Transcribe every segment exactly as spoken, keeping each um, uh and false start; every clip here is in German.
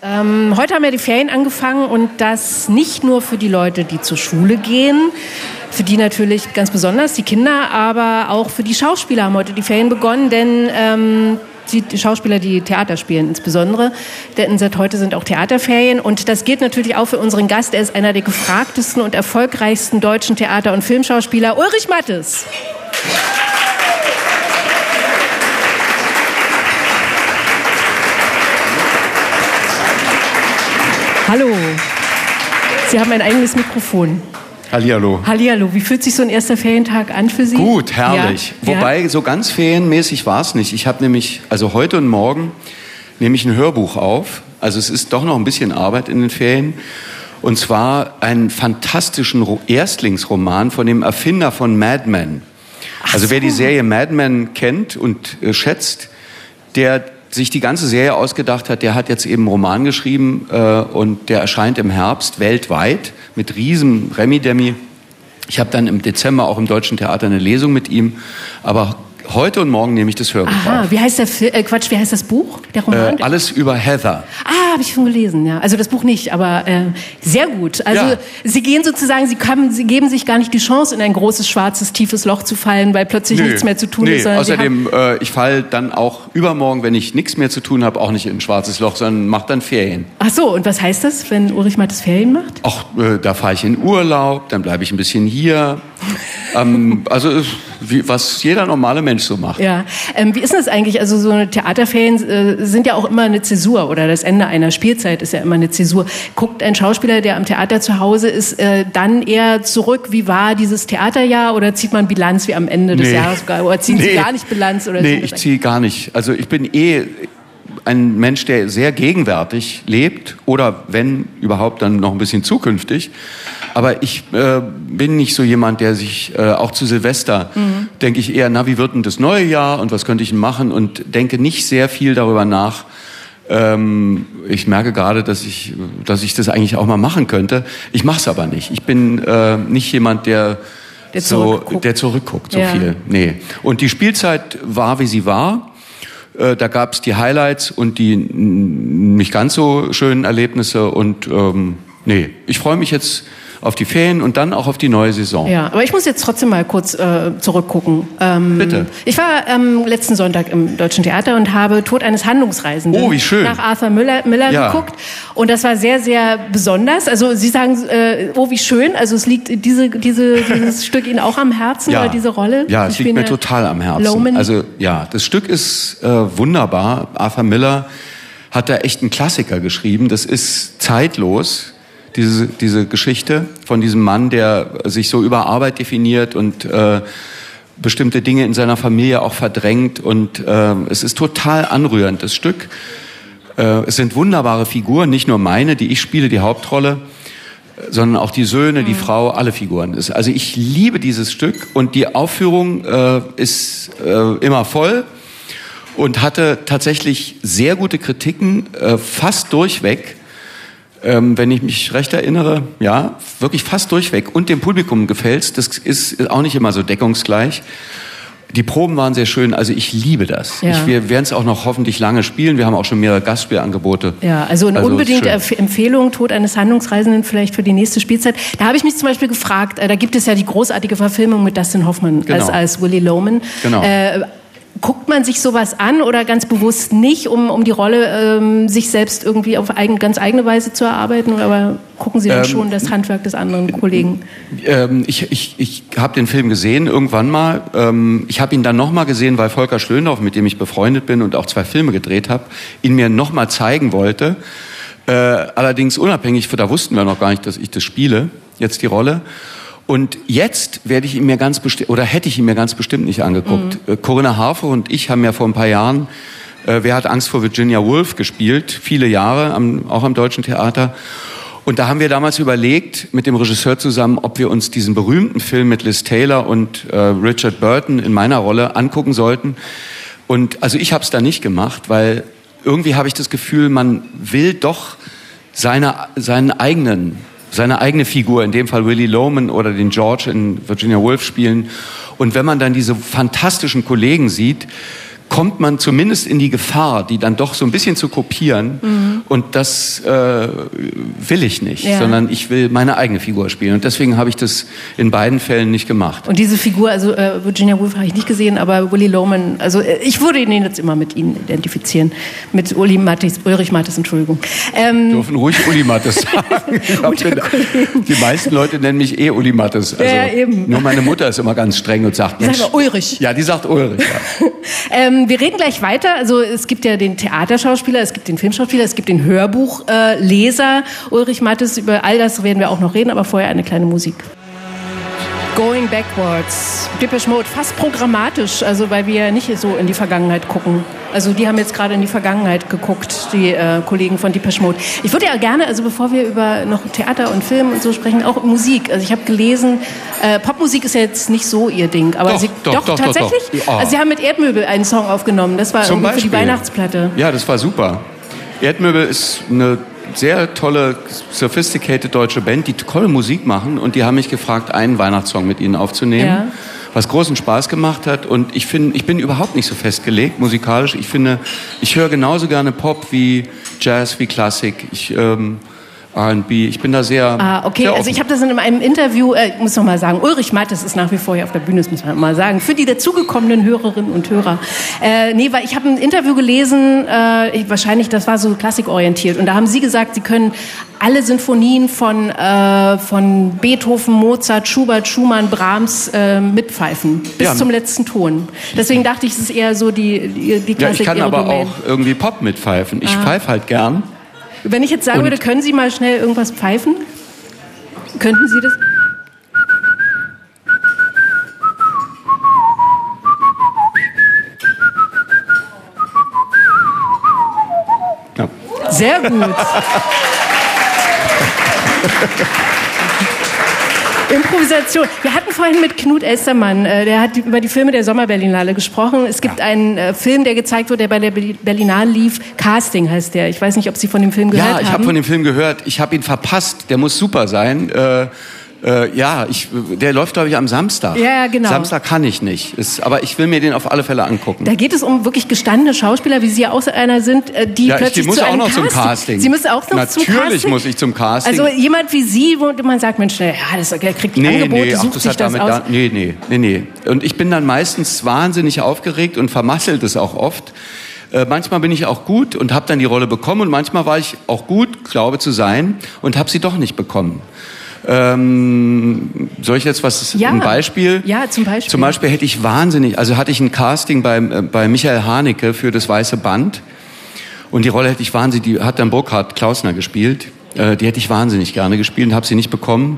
Ähm, heute haben ja die Ferien angefangen und das nicht nur für die Leute, die zur Schule gehen, für die natürlich ganz besonders, die Kinder, aber auch für die Schauspieler haben heute die Ferien begonnen, denn ähm, die Schauspieler, die Theater spielen insbesondere, denn seit heute sind auch Theaterferien und das gilt natürlich auch für unseren Gast. Er ist einer der gefragtesten und erfolgreichsten deutschen Theater- und Filmschauspieler, Ulrich Mattes. Hallo, Sie haben ein eigenes Mikrofon. Hallihallo. Hallihallo, wie fühlt sich so ein erster Ferientag an für Sie? Gut, herrlich. Ja. Wobei, ja. so ganz ferienmäßig war es nicht. Ich habe nämlich, also heute und morgen nehme ich ein Hörbuch auf. Also es ist doch noch ein bisschen Arbeit in den Ferien. Und zwar einen fantastischen Erstlingsroman von dem Erfinder von Mad Men. Ach also wer so. die Serie Mad Men kennt und äh, schätzt, der sich die ganze Serie ausgedacht hat, der hat jetzt eben einen Roman geschrieben äh, und der erscheint im Herbst weltweit mit riesen Remi-Demi. Ich habe dann im Dezember auch im Deutschen Theater eine Lesung mit ihm, aber heute und morgen nehme ich das Hörbuch Aha, auf. wie heißt der Fi- äh, Quatsch, wie heißt das Buch, der Roman? Äh, alles über Heather. Ah, habe ich schon gelesen, ja. Also das Buch nicht, aber äh, sehr gut. Also Ja. Sie gehen sozusagen, Sie, haben, Sie geben sich gar nicht die Chance, in ein großes, schwarzes, tiefes Loch zu fallen, weil plötzlich Nö, nichts mehr zu tun nee, ist. sondern Sie außerdem, äh, ich falle dann auch übermorgen, wenn ich nichts mehr zu tun habe, auch nicht in ein schwarzes Loch, sondern mache dann Ferien. Ach so, und was heißt das, wenn Ulrich Mattes Ferien macht? Ach, äh, da fahre ich in Urlaub, dann bleibe ich ein bisschen hier. ähm, also wie, was jeder normale Mensch so macht. Ja, ähm, wie ist das eigentlich? Also so eine Theaterferien äh, sind ja auch immer eine Zäsur oder das Ende einer Spielzeit ist ja immer eine Zäsur. Guckt ein Schauspieler, der am Theater zu Hause ist, äh, dann eher zurück, wie war dieses Theaterjahr oder zieht man Bilanz wie am Ende des Nee. Jahres oder ziehen Nee. Sie gar nicht Bilanz? Oder nee, ich ziehe gar nicht. Also ich bin eh ein Mensch, der sehr gegenwärtig lebt oder wenn überhaupt dann noch ein bisschen zukünftig. Aber ich äh, bin nicht so jemand, der sich äh, auch zu Silvester, mhm. denke ich eher, na, wie wird denn das neue Jahr und was könnte ich denn machen und denke nicht sehr viel darüber nach. Ähm, ich merke gerade, dass ich, dass ich das eigentlich auch mal machen könnte. Ich mache es aber nicht. Ich bin äh, nicht jemand, der Der so, zurückguckt. der zurückguckt so Ja. viel. Nee. Und die Spielzeit war, wie sie war. Äh, da gab es die Highlights und die n- nicht ganz so schönen Erlebnisse. Und ähm, nee, ich freue mich jetzt auf die Ferien und dann auch auf die neue Saison. Ja, aber ich muss jetzt trotzdem mal kurz äh, zurückgucken. Ähm, Bitte. Ich war ähm, letzten Sonntag im Deutschen Theater und habe Tod eines Handlungsreisenden Oh, wie schön. nach Arthur Miller, Miller Ja. geguckt. Und das war sehr, sehr besonders. Also Sie sagen, äh, oh, wie schön. Also es liegt diese, diese, dieses Stück Ihnen auch am Herzen oder diese Rolle? Ja, es Sie liegt mir spielen ja total am Herzen. Loman. Also ja, das Stück ist äh, wunderbar. Arthur Miller hat da echt einen Klassiker geschrieben. Das ist zeitlos. Diese, diese Geschichte von diesem Mann, der sich so über Arbeit definiert und äh, bestimmte Dinge in seiner Familie auch verdrängt. Und äh, es ist total anrührend, das Stück. Äh, es sind wunderbare Figuren, nicht nur meine, die ich spiele, die Hauptrolle, sondern auch die Söhne, mhm. die Frau, alle Figuren. Also ich liebe dieses Stück und die Aufführung äh, ist äh, immer voll und hatte tatsächlich sehr gute Kritiken, äh, fast durchweg. Ähm, wenn ich mich recht erinnere, ja, wirklich fast durchweg. Und dem Publikum gefällt's. Das ist auch nicht immer so deckungsgleich. Die Proben waren sehr schön. Also ich liebe das. Ja. Ich, wir werden es auch noch hoffentlich lange spielen. Wir haben auch schon mehrere Gastspielangebote. Ja, also eine Also unbedingte ist schön. Empfehlung, Tod eines Handlungsreisenden vielleicht für die nächste Spielzeit. Da habe ich mich zum Beispiel gefragt, äh, da gibt es ja die großartige Verfilmung mit Dustin Hoffman Genau. als, als Willy Loman. Genau. Äh, Guckt man sich sowas an oder ganz bewusst nicht, um, um die Rolle ähm, sich selbst irgendwie auf eigen, ganz eigene Weise zu erarbeiten? Aber gucken Sie dann Ähm, schon das Handwerk des anderen Kollegen? Ähm, ich ich, ich habe den Film gesehen irgendwann mal. Ähm, ich habe ihn dann nochmal gesehen, weil Volker Schlöndorff, mit dem ich befreundet bin und auch zwei Filme gedreht habe, ihn mir nochmal zeigen wollte. Äh, allerdings unabhängig, da wussten wir noch gar nicht, dass ich das spiele, jetzt die Rolle. Und jetzt werde ich ihn mir ganz bestimmt, oder hätte ich ihn mir ganz bestimmt nicht angeguckt. Mhm. Corinna Harfouch und ich haben ja vor ein paar Jahren äh, Wer hat Angst vor Virginia Woolf gespielt, viele Jahre, am, auch am Deutschen Theater. Und da haben wir damals überlegt, mit dem Regisseur zusammen, ob wir uns diesen berühmten Film mit Liz Taylor und äh, Richard Burton in meiner Rolle angucken sollten. Und also ich habe es da nicht gemacht, weil irgendwie habe ich das Gefühl, man will doch seine, seinen eigenen seine eigene Figur, in dem Fall Willy Loman oder den George in Virginia Woolf spielen. Und wenn man dann diese fantastischen Kollegen sieht, kommt man zumindest in die Gefahr, die dann doch so ein bisschen zu kopieren. Mhm. Und das äh, will ich nicht, ja. sondern ich will meine eigene Figur spielen. Und deswegen habe ich das in beiden Fällen nicht gemacht. Und diese Figur, also äh, Virginia Woolf habe ich nicht gesehen, aber Willy Loman, also äh, ich würde ihn jetzt immer mit Ihnen identifizieren. Mit Uli Mattes, Ulrich Mattes, Entschuldigung. Ähm, dürfen ruhig Uli Mattes sagen. Ich glaub, die meisten Leute nennen mich eh Uli Mattes. Also ja, eben. Nur meine Mutter ist immer ganz streng und sagt, Mensch, sag mal Ulrich. Ja, die sagt Ulrich. Ja. ähm, wir reden gleich weiter. Also es gibt ja den Theaterschauspieler, es gibt den Filmschauspieler, es gibt den Hörbuchleser äh, Ulrich Mattes. Über all das werden wir auch noch reden, aber vorher eine kleine Musik. Going Backwards. Depeche Mode, fast programmatisch, also weil wir nicht so in die Vergangenheit gucken. Also die haben jetzt gerade in die Vergangenheit geguckt, die äh, Kollegen von Depeche Mode. Ich würde ja gerne, also bevor wir über noch Theater und Film und so sprechen, auch Musik. Also ich habe gelesen, äh, Popmusik ist ja jetzt nicht so ihr Ding, aber doch, sie, doch, doch, doch tatsächlich. Doch, doch. Oh. Also sie haben mit Erdmöbel einen Song aufgenommen. Das war Zum irgendwie für die Beispiel. Weihnachtsplatte. Ja, das war super. Erdmöbel ist eine sehr tolle, sophisticated deutsche Band, die tolle Musik machen, und die haben mich gefragt, einen Weihnachtssong mit ihnen aufzunehmen, ja. was großen Spaß gemacht hat. Und ich finde, ich bin überhaupt nicht so festgelegt musikalisch. Ich finde, ich höre genauso gerne Pop wie Jazz, wie Klassik. Ich ähm, R and B. Ich bin da sehr Ah, okay. sehr Also ich habe das in einem Interview, äh, ich muss noch mal sagen, Ulrich Mattes ist nach wie vor hier auf der Bühne, das muss man mal sagen, für die dazugekommenen Hörerinnen und Hörer. Äh, nee, weil ich habe ein Interview gelesen, äh, ich, wahrscheinlich, das war so klassikorientiert, und da haben Sie gesagt, Sie können alle Sinfonien von, äh, von Beethoven, Mozart, Schubert, Schumann, Brahms äh, mitpfeifen, bis ja. zum letzten Ton. Deswegen dachte ich, es ist eher so die, die, die Klassik. Ja, ich kann aber Domain. auch irgendwie Pop mitpfeifen. Ich ah. pfeife halt gern. Wenn ich jetzt sagen und würde, können Sie mal schnell irgendwas pfeifen? Könnten Sie das? Ja. Sehr gut. Improvisation. Wir hatten vorhin mit Knut Elstermann, äh, der hat über die Filme der Sommerberlinale gesprochen. Es gibt ja. einen äh, Film, der gezeigt wurde, der bei der Berlinale lief. Casting heißt der. Ich weiß nicht, ob Sie von dem Film gehört haben. Ja, ich habe von dem Film gehört. Ich habe ihn verpasst. Der muss super sein. Äh, Äh, ja, ich, der läuft, glaube ich, am Samstag. Ja, genau. Samstag kann ich nicht. Ist, aber ich will mir den auf alle Fälle angucken. Da geht es um wirklich gestandene Schauspieler, wie Sie ja auch einer sind, die ja, plötzlich ich muss zu auch einem noch Casting. zum Casting. Sie müssen auch noch Natürlich zum Casting? Natürlich muss ich zum Casting. Also jemand wie Sie, wo man sagt, Mensch, ja, das, der kriegt die nee, Angebote, nee, sucht ach, das sich hat das damit aus. Da, nee, nee, nee, nee. Und ich bin dann meistens wahnsinnig aufgeregt und vermasselt es auch oft. Äh, manchmal bin ich auch gut und habe dann die Rolle bekommen, und manchmal war ich auch gut, glaube zu sein, und habe sie doch nicht bekommen. Ähm, soll ich jetzt was, ja. ein Beispiel? Ja, zum Beispiel. Zum Beispiel hätte ich wahnsinnig, also hatte ich ein Casting bei, äh, bei Michael Haneke für das Weiße Band, und die Rolle hätte ich wahnsinnig, die hat dann Burkhard Klausner gespielt, äh, die hätte ich wahnsinnig gerne gespielt und habe sie nicht bekommen.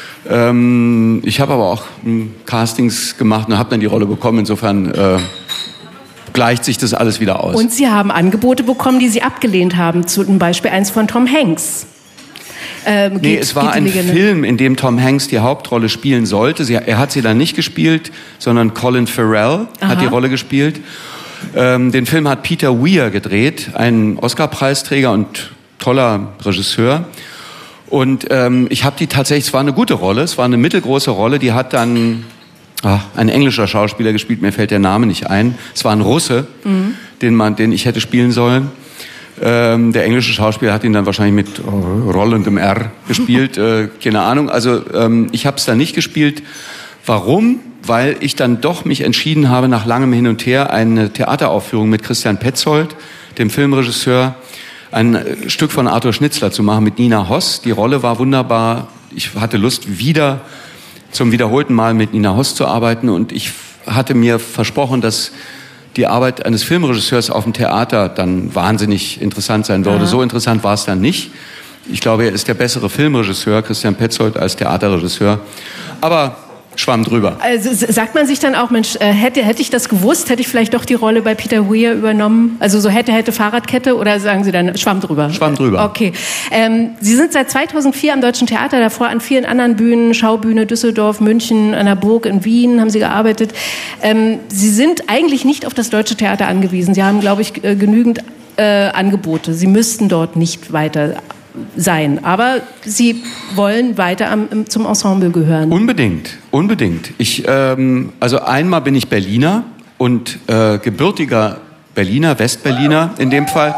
Ähm, ich habe aber auch m, Castings gemacht und habe dann die Rolle bekommen, insofern äh, gleicht sich das alles wieder aus. Und Sie haben Angebote bekommen, die Sie abgelehnt haben, zum Beispiel eins von Tom Hanks. Ähm, nee, geht, es war ein Legende. Film, in dem Tom Hanks die Hauptrolle spielen sollte. Sie, er hat sie dann nicht gespielt, sondern Colin Farrell Aha. hat die Rolle gespielt. Ähm, den Film hat Peter Weir gedreht, ein Oscar-Preisträger und toller Regisseur. Und ähm, ich habe die tatsächlich, es war eine gute Rolle, es war eine mittelgroße Rolle, die hat dann ach, ein englischer Schauspieler gespielt, mir fällt der Name nicht ein. Es war ein Russe, mhm. den, man, den ich hätte spielen sollen. Ähm, der englische Schauspieler hat ihn dann wahrscheinlich mit oh, rollendem R gespielt, äh, keine Ahnung. Also ähm, ich habe es dann nicht gespielt. Warum? Weil ich dann doch mich entschieden habe, nach langem Hin und Her eine Theateraufführung mit Christian Petzold, dem Filmregisseur, ein Stück von Arthur Schnitzler zu machen mit Nina Hoss. Die Rolle war wunderbar. Ich hatte Lust, wieder zum wiederholten Mal mit Nina Hoss zu arbeiten, und ich hatte mir versprochen, dass die Arbeit eines Filmregisseurs auf dem Theater dann wahnsinnig interessant sein würde. Aha. So interessant war es dann nicht. Ich glaube, er ist der bessere Filmregisseur, Christian Petzold, als Theaterregisseur. Aber schwamm drüber. Also sagt man sich dann auch, Mensch, hätte, hätte ich das gewusst, hätte ich vielleicht doch die Rolle bei Peter Weir übernommen? Also so hätte, hätte Fahrradkette, oder sagen Sie dann schwamm drüber? Schwamm drüber. Okay. Ähm, Sie sind seit zweitausendvier am Deutschen Theater, davor an vielen anderen Bühnen, Schaubühne, Düsseldorf, München, an der Burg in Wien haben Sie gearbeitet. Ähm, Sie sind eigentlich nicht auf das Deutsche Theater angewiesen. Sie haben, glaube ich, genügend äh, Angebote. Sie müssten dort nicht weiter sein, aber Sie wollen weiter am, zum Ensemble gehören. Unbedingt, unbedingt. Ich, ähm, also einmal bin ich Berliner, und äh, gebürtiger Berliner, Westberliner in dem Fall.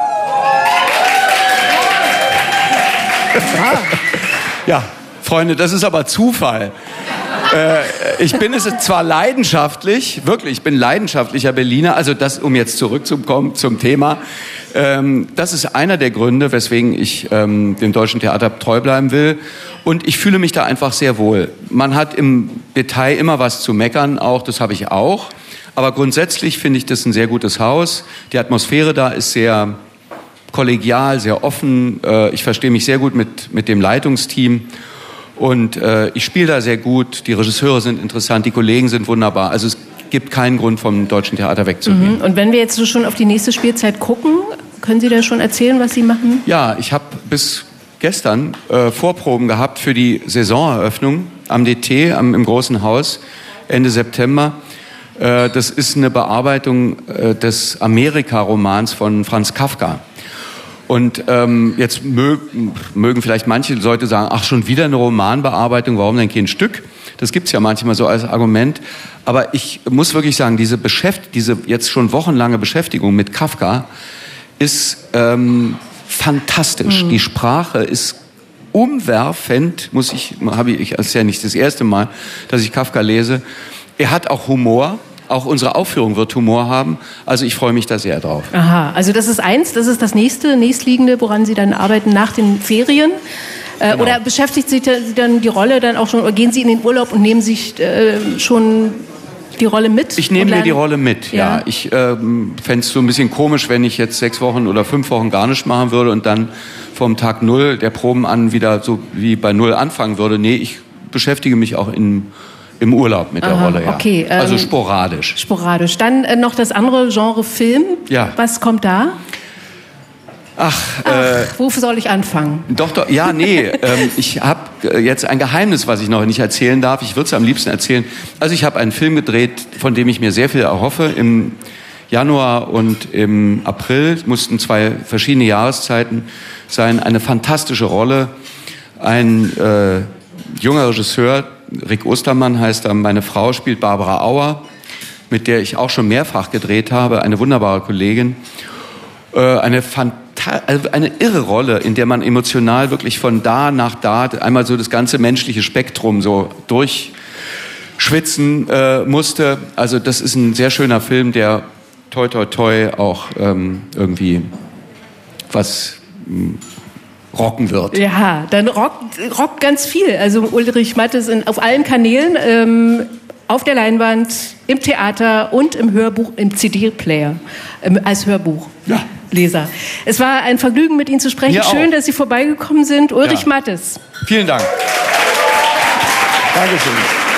Ja, Freunde, das ist aber Zufall. Äh, ich bin es zwar leidenschaftlich, wirklich, ich bin leidenschaftlicher Berliner, also das, um jetzt zurückzukommen zum Thema, ähm, das ist einer der Gründe, weswegen ich ähm, dem Deutschen Theater treu bleiben will. Und ich fühle mich da einfach sehr wohl. Man hat im Detail immer was zu meckern, auch, das habe ich auch. Aber grundsätzlich finde ich das ein sehr gutes Haus. Die Atmosphäre da ist sehr kollegial, sehr offen. Äh, ich verstehe mich sehr gut mit, mit dem Leitungsteam. Und äh, ich spiele da sehr gut. Die Regisseure sind interessant, die Kollegen sind wunderbar. Also es gibt keinen Grund, vom Deutschen Theater wegzugehen. Mhm. Und wenn wir jetzt so schon auf die nächste Spielzeit gucken, können Sie da schon erzählen, was Sie machen? Ja, ich habe bis gestern äh, Vorproben gehabt für die Saisoneröffnung am D T, am, im Großen Haus, Ende September. Äh, das ist eine Bearbeitung äh, des Amerika-Romans von Franz Kafka. Und ähm, jetzt mögen, mögen vielleicht manche Leute sagen, ach, schon wieder eine Romanbearbeitung, warum denn kein Stück? Das gibt's ja manchmal so als Argument. Aber ich muss wirklich sagen, diese, Beschäft- diese jetzt schon wochenlange Beschäftigung mit Kafka ist ähm, fantastisch. Mhm. Die Sprache ist umwerfend, muss ich, habe ich, das ist ja nicht das erste Mal, dass ich Kafka lese. Er hat auch Humor. Auch unsere Aufführung wird Humor haben. Also ich freue mich da sehr drauf. Aha, also das ist eins, das ist das nächste, nächstliegende, woran Sie dann arbeiten nach den Ferien. Äh, genau. Oder beschäftigt Sie dann die Rolle dann auch schon, oder gehen Sie in den Urlaub und nehmen sich äh, schon die Rolle mit? Ich nehme mir die Rolle mit, ja. ja. Ich ähm, fände es so ein bisschen komisch, wenn ich jetzt sechs Wochen oder fünf Wochen gar nichts machen würde und dann vom Tag Null der Proben an wieder so wie bei Null anfangen würde. Nee, ich beschäftige mich auch in Im Urlaub mit der Aha, Rolle, ja. Okay, ähm, also sporadisch. Sporadisch. Dann äh, noch das andere Genre Film. Ja. Was kommt da? Ach, Ach äh, wofür soll ich anfangen? Doch, doch, ja, nee. ähm, ich habe jetzt ein Geheimnis, was ich noch nicht erzählen darf. Ich würde es am liebsten erzählen. Also ich habe einen Film gedreht, von dem ich mir sehr viel erhoffe. Im Januar und im April mussten zwei verschiedene Jahreszeiten sein. Eine fantastische Rolle. Ein äh, junger Regisseur, Rick Ostermann heißt er, meine Frau spielt Barbara Auer, mit der ich auch schon mehrfach gedreht habe, eine wunderbare Kollegin. Äh, eine, Fanta- also eine irre Rolle, in der man emotional wirklich von da nach da einmal so das ganze menschliche Spektrum so durchschwitzen äh, musste. Also das ist ein sehr schöner Film, der toi toi toi auch ähm, irgendwie was mh, rocken wird. Ja, dann rockt, rockt ganz viel. Also Ulrich Mattes in, auf allen Kanälen, ähm, auf der Leinwand, im Theater und im Hörbuch, im C D-Player, ähm, als Hörbuchleser. Ja. Es war ein Vergnügen, mit Ihnen zu sprechen. Mir Schön, auch. dass Sie vorbeigekommen sind. Ulrich ja. Mattes. Vielen Dank. Dankeschön.